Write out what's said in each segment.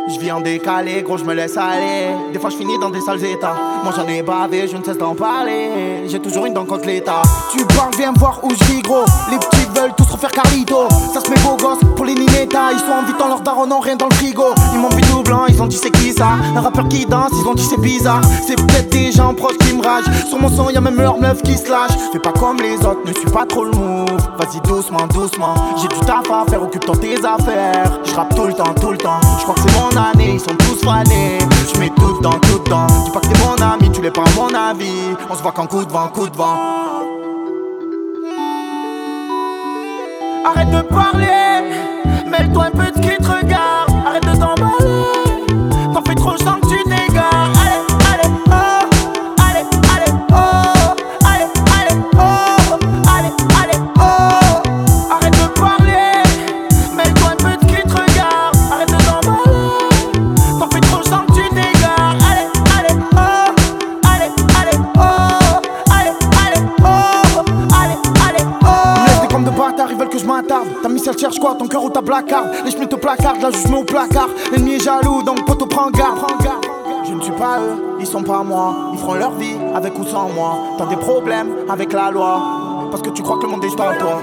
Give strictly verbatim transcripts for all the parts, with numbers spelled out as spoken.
Je vis en décalé, gros, je me laisse aller. Des fois, je finis dans des sales états. Moi, j'en ai bavé, je ne cesse d'en parler. J'ai toujours une dent contre l'état. Tu parles, viens me voir où je vis, gros. Les petits veulent tous refaire Carlito. Ça se met beau gosse pour les Ninetta. Ils sont en dans leur daron, non, rien dans le frigo. Ils m'ont vu tout blanc, ils ont dit c'est qui ça? Un rappeur qui danse, ils ont dit c'est bizarre. C'est peut-être des gens proches qui me ragent. Sur mon son, y'a même leur meuf qui se lâche. Fais pas comme les autres, ne suis pas trop le move. Vas-y doucement, doucement. J'ai du taf à faire, occupe-toi tes affaires. Je rappe tout le temps, tout le temps. Je crois que c'est mon année, ils sont tous fanés. Je mets tout dedans, tout dedans. Dis pas que t'es mon ami, tu l'es pas à mon avis. On se voit qu'en coup de vent, coup de vent. Arrête de parler, mêle-toi un peu de qui te regarde. Arrête de t'emballer, t'en fais trop, je sens que tu t'égares. Allez, allez, oh, allez, allez, oh, allez, allez, oh, allez, allez, oh. Arrête de parler, mêle-toi un peu de qui te regarde. Arrête de t'emballer, t'en fais trop, je sens que tu t'égares. Allez, allez, oh, allez, allez, oh, allez, allez, oh, allez, allez, oh. Laisse des comme de bâtards, ils veulent que je m'attarde. Ta miss elle cherche quoi, ton cœur ou ta blacarde? Les chemins te placardent, là je mets au placard. L'ennemi est jaloux, donc poteau prends garde. Je ne suis pas eux, ils sont pas moi. Ils feront leur vie, avec ou sans moi. T'as des problèmes avec la loi, parce que tu crois que le monde est juste à toi.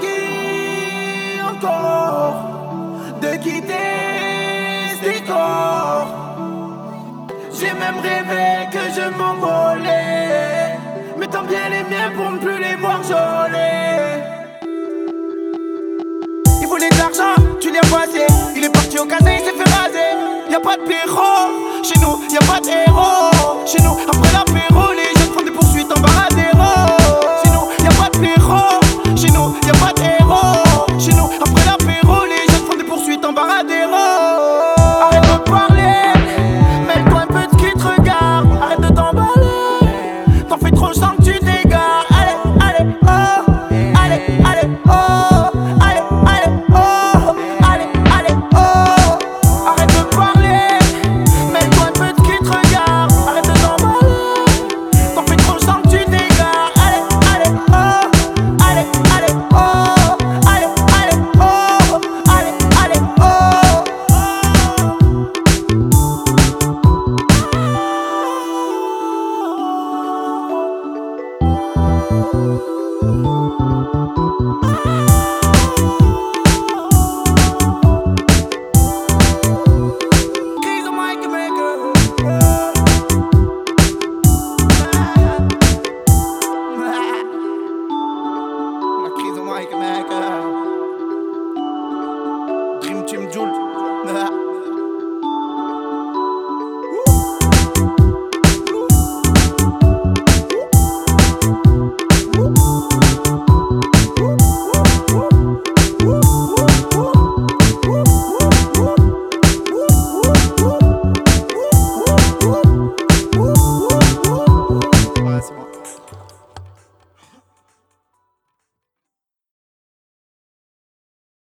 Encore de quitter ce décor. J'ai même rêvé que je m'envolais, mais tant bien les miens pour ne plus les voir joler. Il voulait de l'argent, tu l'as passé. Il est parti au casin, il s'est fait raser. Y'a pas de pyro, chez nous, y'a pas de héros. Chez nous, après l'apéro, les